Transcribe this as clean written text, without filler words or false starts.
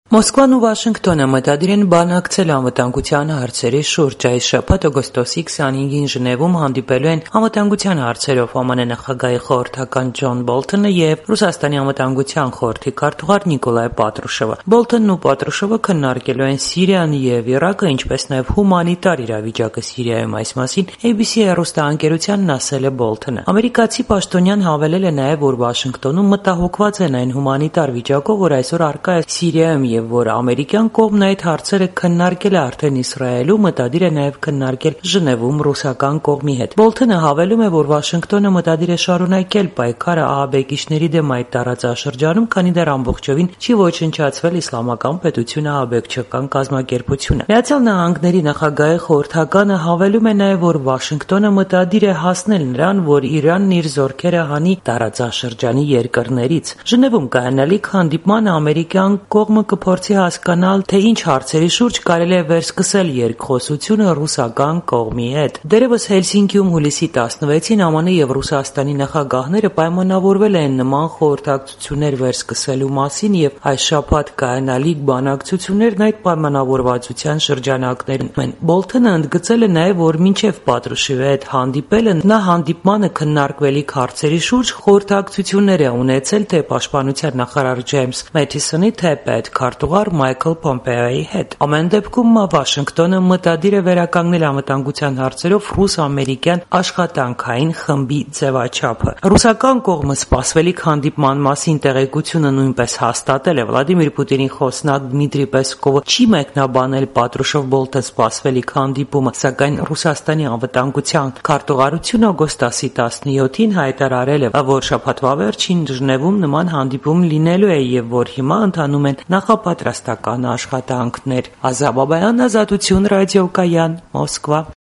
Մոսկվան ու Վաշինգտոնը մտադիր են բանակցել անվտանգության հարցերի շուրջ։ Այս շաբաթ օգոստոսի 25-ին Ժնևում հանդիպելու են անվտանգության հարցերով ԱՄՆ նախագահի խորհրդական Ջոն Բոլթոնը եւ Ռուսաստանի անվտանգության խորհրդի քարտուղար Նիկոլայ Պատրուշովը։ Բոլթոնն ու Պատրուշովը քննարկելու են Սիրիան եւ Իրաքը, ինչպես նաեւ հումանիտար իրավիճակը Սիրիայում։ Այս մասին ABC հեռուստաընկերությանն ասել է Բոլթոնը։ Ամերիկացի պաշտոնյան հավելել է նաեւ, որ Վաշինգտոնում մտահոգված են այն հումանիտար վիճակով, որ այսօր առկա է Սիրիայում եւ որ ամերիկյան կողմն այդ հարցերը քննարկել է արդեն Իսրայելում, մտադիր է նաեւ քննարկել Ժնևում ռուսական կողմի հետ։ Բոլթոնը հավելում է, որ Վաշինգտոնը մտադիր է շարունակել պայքարը ահաբեկիչների դեմ այդ տարածաշրջանում, քանի դեռ ամբողջովին չի ոչնչացվել իսլամական պետությունը ահաբեկչական կազմակերպությունը։ Միացյալ Նահանգների նախագահի խորհրդականը հավելում է նաեւ, որ Վաշինգտոնը մտադիր է հասնել նրան, որ Իրանն իր զորքերը հանի տարածաշրջանի երկրներից։ Ժնևում կայանալիք հանդիպմանը ամերիկյան կողմը կփորձի հասկանալ, թե ինչ հարցերի շուրջ կարելի է վերսկսել երկխոսությունը ռուսական կողմի հետ։ Դերևս Հելսինկիում հուլիսի 16-ին ԱՄՆ եւ Ռուսաստանի նախագահները պայմանավորվել են նման խորհրդակցություններ վերսկսելու մասին եւ այս շաբաթ կայանալիք բանակցություններն այդ պայմանավորվածության շրջանակներում են։ Բոլթոնը ընդգծել է նաեւ, որ մինչեւ Պատրուշովի հետ հանդիպելը նա հանդիպմանը քննարկվելիք հարցերի շուրջ խորհրդակցություններ է ունեցել թե պաշտպանության նախարար Ջեյմս Մեթիսոնի, թե քարտուղար Մայքլ Պոմպեոյի հետ։ Ամեն դեպքում Վաշինգտոնը մտադիր է վերականգնել անվտանգության հարցերով ռուս-ամերիկյան աշխատանքային խմբի ձևաչափը։ Ռուսական կողմը սպասվելիք հանդիպման մասին տեղեկությունը նույնպես հաստատել է։ Վլադիմիր Պուտինի խոսնակ Դմիտրի Պեսկովը չի մեկնաբանել Պատրուշով-Բոլթոն սպասվելիք հանդիպումը, սակայն Ռուսաստանի անվտանգության քարտուղարությունը օգոստոսի 17-ին հայտարարել է, որ շաբաթվա վերջին Ժնևում նման հանդիպում լինելու է եւ որ հիմա ընթանում են նախապատրաստական աշխատանքներ։ Ազա Բաբայան, Ազատություն ռադիոկայան, Մոսկվա։